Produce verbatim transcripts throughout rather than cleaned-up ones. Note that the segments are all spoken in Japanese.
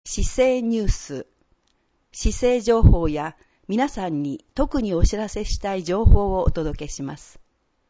市政ニュース、市政情報や皆さんに特にお知らせしたい情報をお届けします。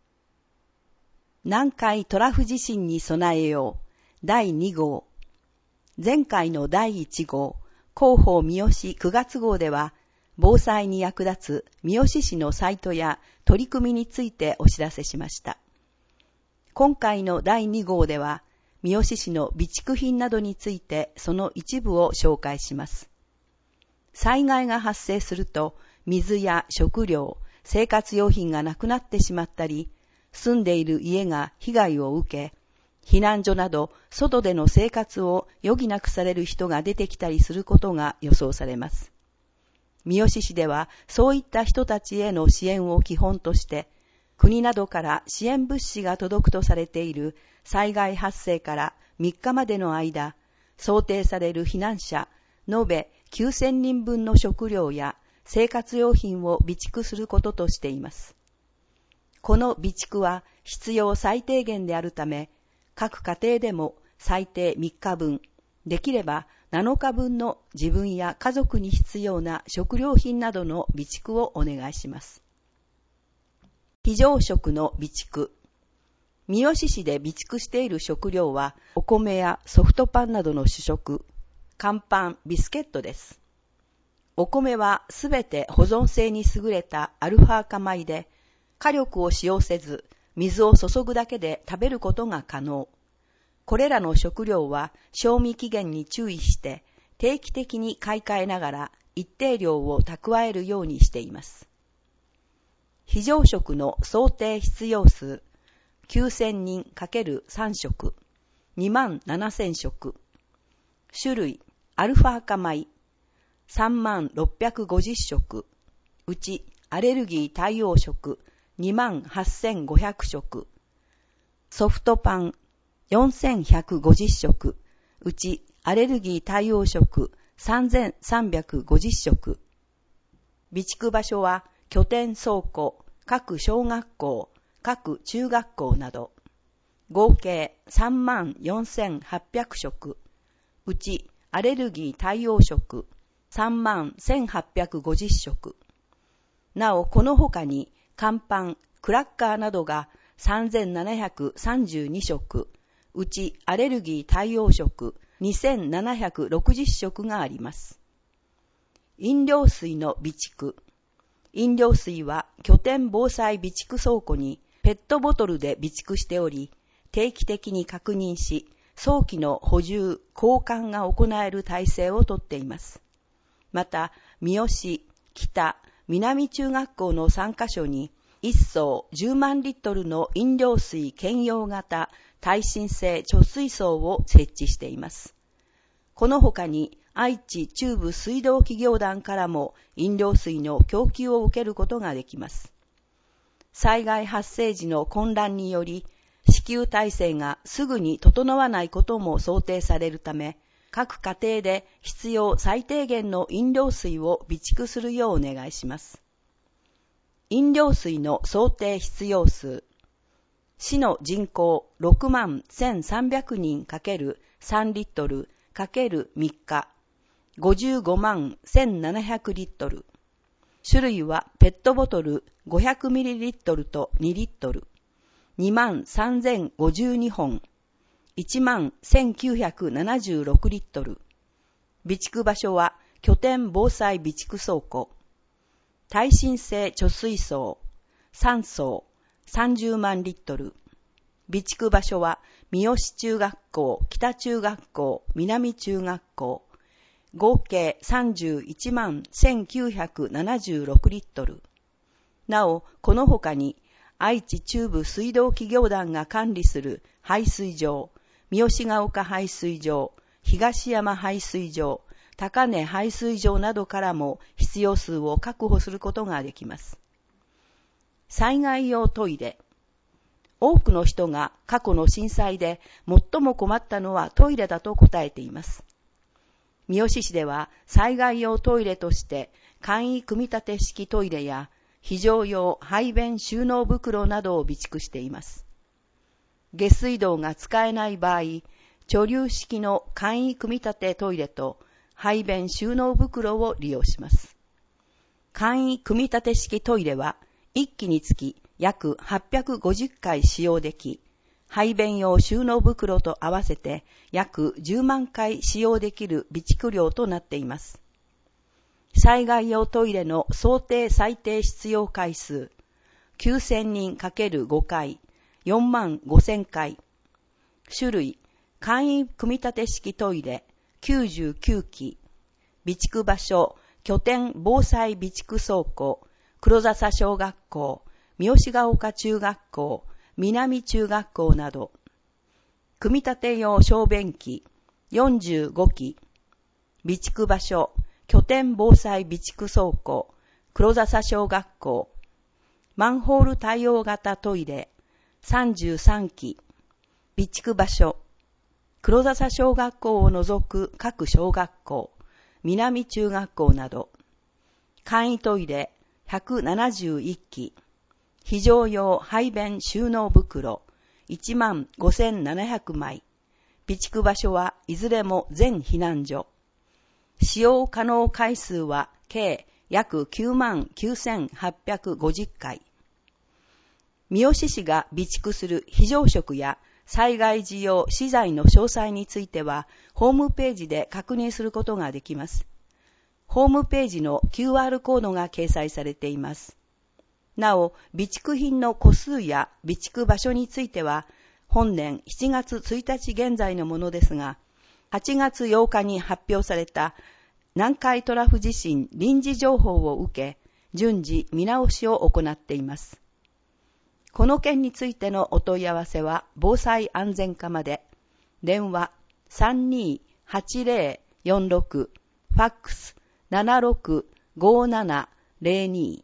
南海トラフ地震に備えようだいに号。前回のだいいち号、広報三好くがつ号では、防災に役立つ三好市のサイトや取り組みについてお知らせしました。今回のだいに号では、三好市の備蓄品などについてその一部を紹介します。災害が発生すると、水や食料、生活用品がなくなってしまったり、住んでいる家が被害を受け、避難所など外での生活を余儀なくされる人が出てきたりすることが予想されます。三好市ではそういった人たちへの支援を基本として、国などから支援物資が届くとされている災害発生からみっかまでの間、想定される避難者、延べきゅうせんにんぶんの食料や生活用品を備蓄することとしています。この備蓄は必要最低限であるため、各家庭でも最低みっかぶん、できればなのかぶんの自分や家族に必要な食料品などの備蓄をお願いします。非常食の備蓄。三好市で備蓄している食料は、お米やソフトパンなどの主食、乾パン、ビスケットです。お米はすべて保存性に優れたアルファ化米で、火力を使用せず、水を注ぐだけで食べることが可能。これらの食料は賞味期限に注意して定期的に買い替えながら一定量を蓄えるようにしています。非常食の想定必要数きゅうせんにん ×さん 食にまんななせん食。種類アルファ化米さんまんろっぴゃくごじゅっ食。うちアレルギー対応食にまんはっせんごひゃく食。ソフトパンよんせんひゃくごじゅっ食。うちアレルギー対応食さんぜんさんびゃくごじゅっ食。備蓄場所は拠点倉庫、各小学校、各中学校など。合計さんまんよんせんはっぴゃく食。うちアレルギー対応食さんまんせんはっぴゃくごじゅっ食。なおこの他に乾パン、クラッカーなどがさんぜんななひゃくさんじゅうに食。うちアレルギー対応食にせんななひゃくろくじゅっ食があります。飲料水の備蓄。飲料水は拠点防災備蓄倉庫にペットボトルで備蓄しており、定期的に確認し、早期の補充、交換が行える体制をとっています。また、三好、北、南中学校のさんカ所に、一層じゅうまんリットルの飲料水兼用型耐震性貯水槽を設置しています。この他に愛知中部水道企業団からも飲料水の供給を受けることができます。災害発生時の混乱により支給体制がすぐに整わないことも想定されるため、各家庭で必要最低限の飲料水を備蓄するようお願いします。飲料水の想定必要数。市の人口ろくまんせんさんびゃくにん ×さん リットル ×みっか。ごじゅうごまんせんななひゃくリットル。種類はペットボトルごひゃくミリリットルとにリットル。にまんさんぜんごじゅうにほん。いちまんせんきゅうひゃくななじゅうろくリットル。備蓄場所は拠点防災備蓄倉庫。耐震性貯水槽さん層さんじゅうまんリットル。備蓄場所は三好中学校、北中学校、南中学校。合計さんじゅういちまんせんきゅうひゃくななじゅうろくリットル。なお、この他に愛知中部水道企業団が管理する排水場、三好ヶ丘排水場、東山排水場、高根排水場などからも必要数を確保することができます。災害用トイレ。多くの人が過去の震災で最も困ったのはトイレだと答えています。三好市では災害用トイレとして簡易組み立て式トイレや非常用排便収納袋などを備蓄しています。下水道が使えない場合、貯留式の簡易組み立てトイレと排便収納袋を利用します。簡易組み立て式トイレはいっきにつき約はっぴゃくごじゅっかい使用でき、排便用収納袋と合わせて約じゅうまんかい使用できる備蓄量となっています。災害用トイレの想定最低必要回数、きゅうせんにん ×ご 回、よんまんごせんかい。種類、簡易組み立て式トイレ、きゅうじゅうきゅうき。備蓄場所、拠点防災備蓄倉庫、黒笹小学校、三好ヶ丘中学校、南中学校など。組み立て用小便器、よんじゅうごき。備蓄場所、拠点防災備蓄倉庫、黒笹小学校。マンホール対応型トイレ、さんじゅうさんき。備蓄場所、黒笹小学校を除く各小学校、南中学校など。簡易トイレ、ひゃくななじゅういっき。非常用排便収納袋、いちまんごせんななひゃくまい。備蓄場所はいずれも全避難所。使用可能回数は計約きゅうまんきゅうせんはっぴゃくごじゅっかい。三好市が備蓄する非常食や災害時用資材の詳細については、ホームページで確認することができます。ホームページの キューアール コードが掲載されています。なお、備蓄品の個数や備蓄場所については、本年しちがつついたち現在のものですが、はちがつようかに発表された南海トラフ地震臨時情報を受け、順次見直しを行っています。この件についてのお問い合わせは防災安全課まで、電話 さんにーはちぜろよんろく、ファックス ななろくごななぜろに。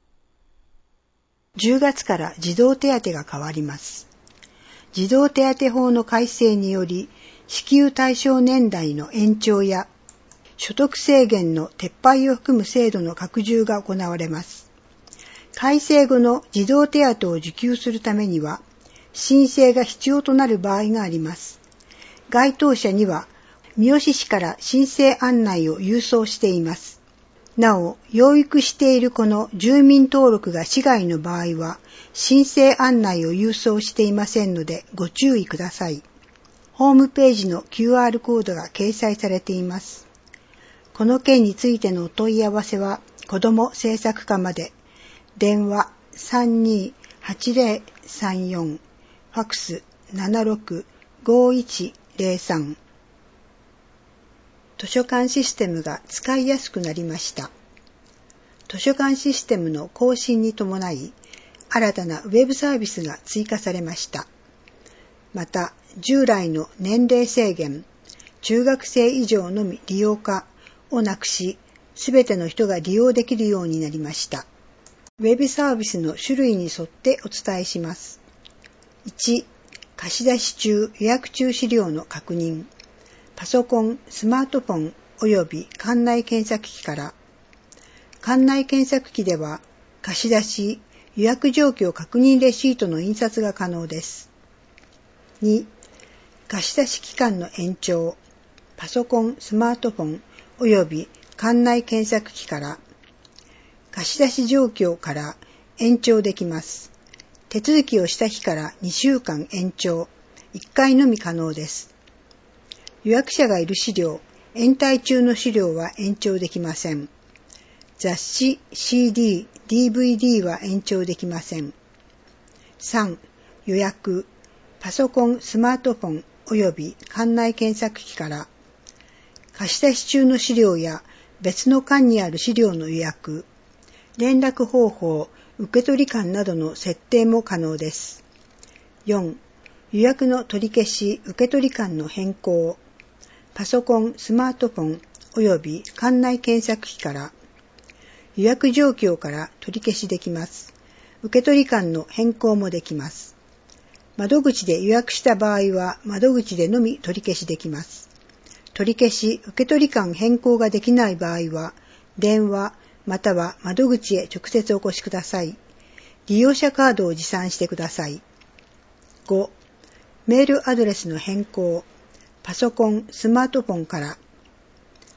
じゅうがつから児童手当が変わります。児童手当法の改正により、支給対象年代の延長や所得制限の撤廃を含む制度の拡充が行われます。改正後の児童手当を受給するためには、申請が必要となる場合があります。該当者には、三好市から申請案内を郵送しています。なお、養育している子の住民登録が市外の場合は、申請案内を郵送していませんのでご注意ください。ホームページの キューアール コードが掲載されています。この件についてのお問い合わせは、子ども政策課まで、電話 さんにーはちぜろさんよん、ファックス ななろくごいちぜろさん。図書館システムが使いやすくなりました。図書館システムの更新に伴い、新たなウェブサービスが追加されました。また、従来の年齢制限、中学生以上のみ利用可をなくし、すべての人が利用できるようになりました。ウェブサービスの種類に沿ってお伝えします。いち、貸し出し中、予約中資料の確認。パソコン、スマートフォン及び館内検索機から。館内検索機では、貸し出し、予約状況確認レシートの印刷が可能です。に、貸し出し期間の延長。パソコン、スマートフォン及び館内検索機から。貸し出し状況から延長できます。手続きをした日からにしゅうかん延長、いっかいのみ可能です。予約者がいる資料、延滞中の資料は延長できません。雑誌、シーディー、ディーブイディー は延長できません。さん、予約、パソコン、スマートフォン及び館内検索機から、貸し出し中の資料や別の館にある資料の予約、連絡方法、受取館などの設定も可能です。よん、予約の取り消し、受取館の変更、パソコン、スマートフォン及び館内検索機から予約状況から取り消しできます。受取館の変更もできます。窓口で予約した場合は窓口でのみ取り消しできます。取り消し、受取館変更ができない場合は電話、または窓口へ直接お越しください。利用者カードを持参してください。ご、メールアドレスの変更、パソコン、スマートフォンから、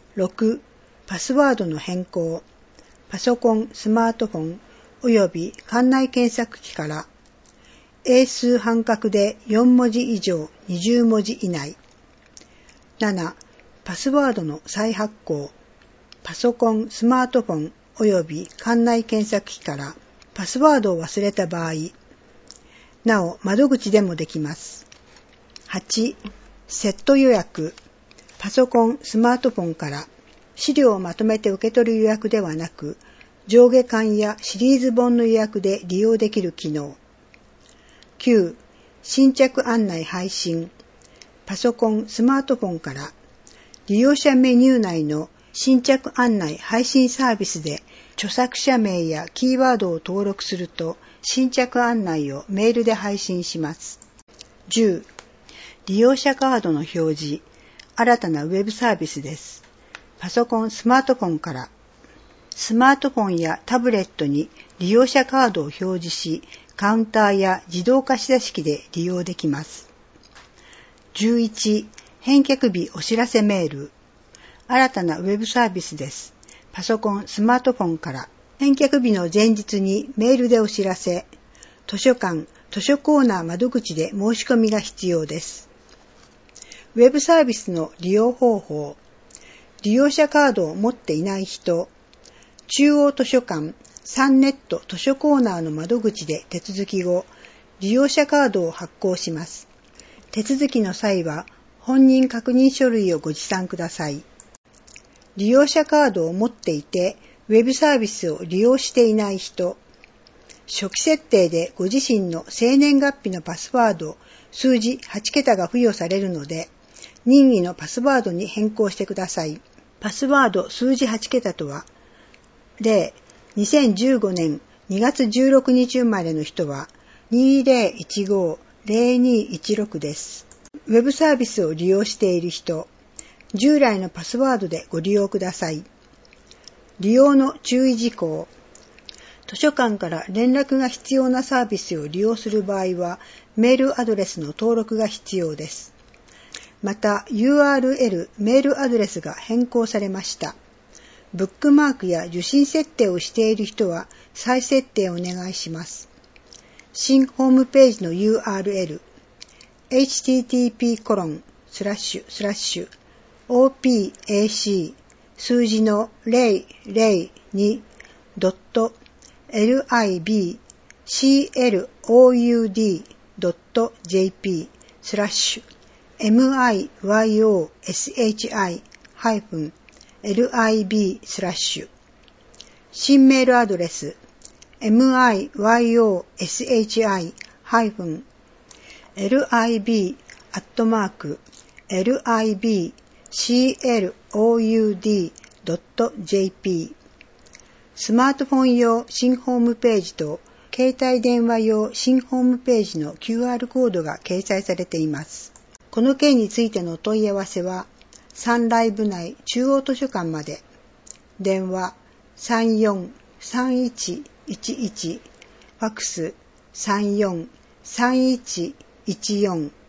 ろく、パスワードの変更。パソコン、スマートフォンおよび館内検索機から英数半角でよん文字以上にじゅう文字以内。なな、パスワードの再発行。パソコン、スマートフォンおよび館内検索機からパスワードを忘れた場合、なお窓口でもできます。はち、セット予約。パソコン、スマートフォンから資料をまとめて受け取る予約ではなく、上下巻やシリーズ本の予約で利用できる機能。きゅう、新着案内配信。パソコン、スマートフォンから利用者メニュー内の新着案内配信サービスで著作者名やキーワードを登録すると新着案内をメールで配信します。じゅう、利用者カードの表示。新たなウェブサービスです。パソコン、スマートフォンからスマートフォンやタブレットに利用者カードを表示し、カウンターや自動貸し出し機で利用できます。じゅういち、返却日お知らせメール。新たなウェブサービスです。パソコン、スマートフォンから返却日の前日にメールでお知らせ。図書館、図書コーナー窓口で申し込みが必要です。ウェブサービスの利用方法。利用者カードを持っていない人、中央図書館、サンネット図書コーナーの窓口で手続き後、利用者カードを発行します。手続きの際は、本人確認書類をご持参ください。利用者カードを持っていて、ウェブサービスを利用していない人、初期設定でご自身の生年月日のパスワード、数字はち桁が付与されるので、任意のパスワードに変更してください。パスワード数字はち桁とは、例、にせんじゅうごねんにがつじゅうろくにち生まれの人はにぜろいちごぜろにいちろくです。ウェブサービスを利用している人、従来のパスワードでご利用ください。利用の注意事項。図書館から連絡が必要なサービスを利用する場合は、メールアドレスの登録が必要です。また ユーアールエル メールアドレスが変更されました。ブックマークや受信設定をしている人は再設定をお願いします。新ホームページの ユーアールエル エイチティーティーピーコロンスラッシュスラッシュオーピーエーシー 数字のゼロゼロにドットエルアイビーシーエルオーユーディードットジェーピー スラッシュ エムアイワイオーエスエイチアイ ハイフン エルアイビー スラッシュ新メールアドレス エムアイワイオーエスエイチアイ ハイフン エルアイビー アットマーク エルアイビー シーエルオーユーディー ドット ジェーピー スマートフォン用新ホームページと携帯電話用新ホームページの キューアール コードが掲載されています。この件についてのお問い合わせはサンライブ内中央図書館まで。電話 さんよんさんいちいちいち、ファックス さんよんさんいちいちよん。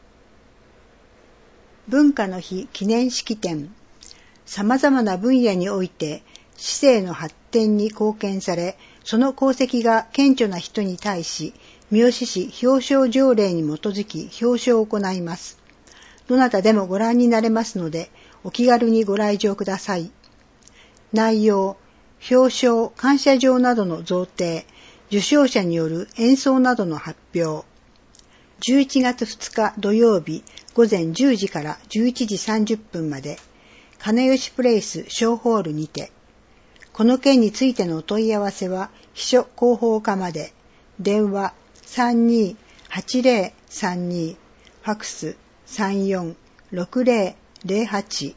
文化の日記念式典。様々な分野において市政の発展に貢献され、その功績が顕著な人に対し、三好市表彰条例に基づき表彰を行います。どなたでもご覧になれますので、お気軽にご来場ください。内容、表彰、感謝状などの贈呈、受賞者による演奏などの発表。じゅういちがつふつか土曜日午前じゅうじからじゅういちじさんじゅっぷんまで、金吉プレイス小ホールにて。この件についてのお問い合わせは、秘書広報課まで。電話さんにーはちぜろさんに、ファックスさんよんろくぜろぜろはち。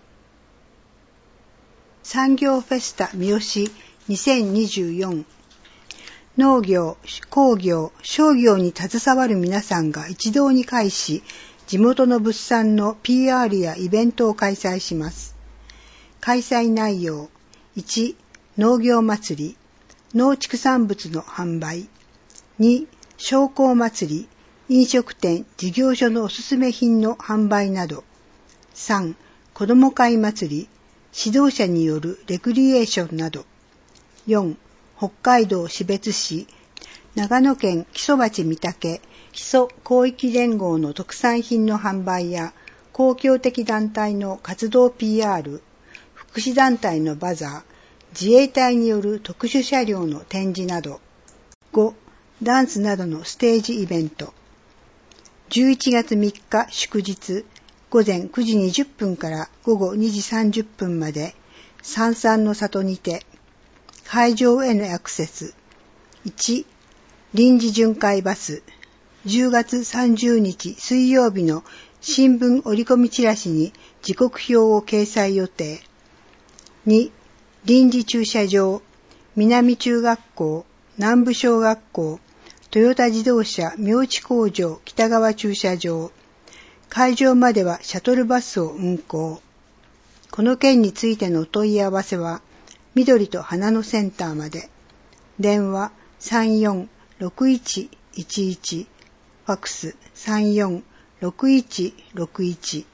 産業フェスタ三好にせんにじゅうよん。農業、工業、商業に携わる皆さんが一堂に会し、地元の物産の ピーアール やイベントを開催します。開催内容いち、農業祭り、農畜産物の販売。に、商工祭り、飲食店、事業所のおすすめ品の販売など。さん、子ども会祭り、 指導者によるレクリエーションなど。よん、北海道士別市、長野県木曽町御嶽、木曽広域連合の特産品の販売や、公共的団体の活動 ピーアール、福祉団体のバザー、自衛隊による特殊車両の展示など。ご、ダンスなどのステージイベント。じゅういちがつみっか祝日、午前くじにじゅっぷんから午後にじさんじゅっぷんまで、三々の里にて、会場へのアクセス。いち、臨時巡回バス。じゅうがつさんじゅうにち水曜日の新聞折り込みチラシに時刻表を掲載予定。に、臨時駐車場。南中学校、南部小学校、トヨタ自動車明知工場北側駐車場。会場まではシャトルバスを運行。この件についてのお問い合わせは、緑と花のセンターまで。電話さんよんろくいちいちいち、ファックスさんよんろくいちろくいち。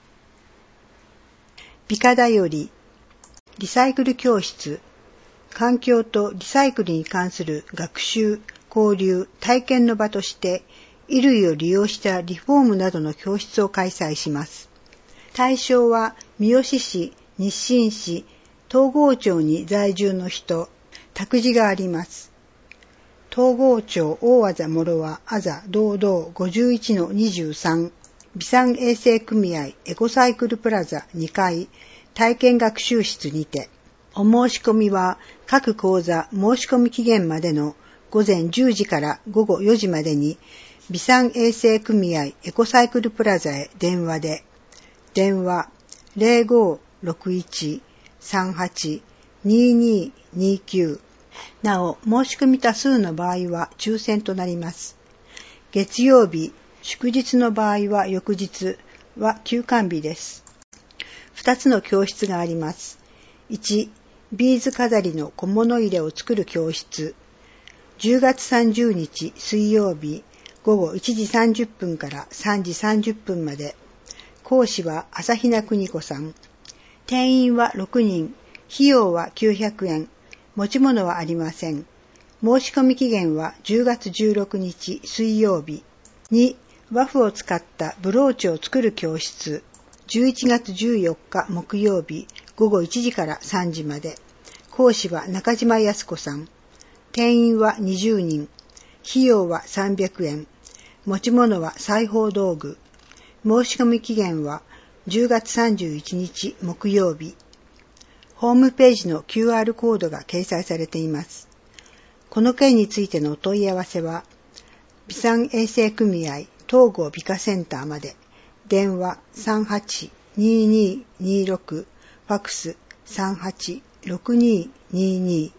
美化だより、リサイクル教室。環境とリサイクルに関する学習、交流、体験の場として、衣類を利用したリフォームなどの教室を開催します。対象は三好市、日清市、東郷町に在住の人、託児があります。東郷町大字諸和あざ道道 ごじゅういちのにじゅうさん、美産衛生組合エコサイクルプラザにかい、体験学習室にて、お申し込みは各講座申し込み期限までの午前じゅうじから午後よじまでに、美産衛生組合エコサイクルプラザへ電話で、電話 ゼロごろくいちさんはちにににきゅう。なお、申し込み多数の場合は抽選となります。月曜日、祝日の場合は翌日は休館日です。二つの教室があります。いち、ビーズ飾りの小物入れを作る教室。じゅうがつさんじゅうにち水曜日、午後いちじさんじゅっぷんからさんじさんじゅっぷんまで。講師は朝比奈邦子さん。定員はろくにん。費用はきゅうひゃくえん。持ち物はありません。申し込み期限はじゅうがつじゅうろくにち水曜日。に、ワフを使ったブローチを作る教室。じゅういちがつじゅうよっか木曜日、午後いちじからさんじまで。講師は中島康子さん。定員はにじゅうにん。費用はさんびゃくえん。持ち物は裁縫道具。申し込み期限はじゅうがつさんじゅういちにち木曜日。ホームページの キューアール コードが掲載されています。この件についてのお問い合わせは、美産衛生組合東郷美化センターまで。電話さんはちにににろく、ファックスさんはちろくににに。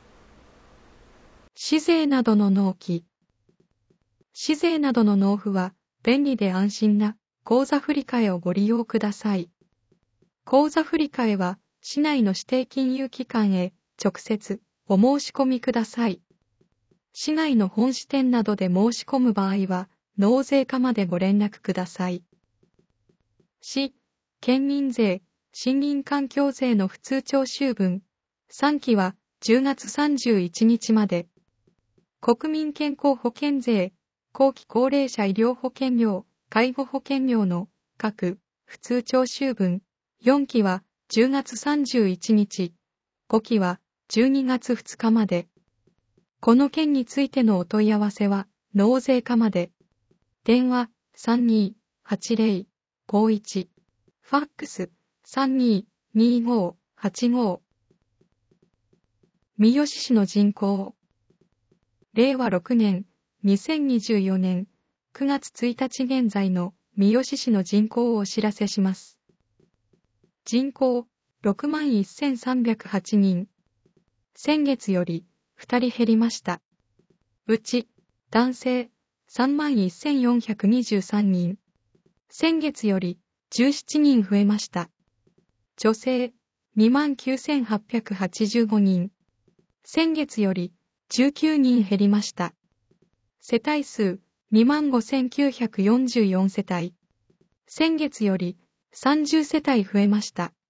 市税などの納期。市税などの納付は便利で安心な口座振替をご利用ください。口座振替は市内の指定金融機関へ直接お申し込みください。市内の本支店などで申し込む場合は納税課までご連絡ください。市、県民税、森林環境税の普通徴収分。さんきはじゅうがつさんじゅういちにちまで。国民健康保険税、後期高齢者医療保険料、介護保険料の各普通徴収分。よんきはじゅうがつさんじゅういちにち。ごきはじゅうにがつふつかまで。この件についてのお問い合わせは納税課まで。電話さんにーはちぜろごいち。ファックスさんにーにーごーはちごー。三好市の人口。れいわろくねん、にせんにじゅうよねんくがつついたち現在の三好市の人口をお知らせします。人口ろくまんせんさんびゃくはちにん。先月よりふたり減りました。うち男性さんまんせんよんひゃくにじゅうさんにん。先月よりじゅうななにん増えました。女性にまんきゅうせんはっぴゃくはちじゅうごにん。先月よりじゅうきゅうにん減りました。世帯数にまんごせんきゅうひゃくよんじゅうよんせたい。先月よりさんじゅうせたい増えました。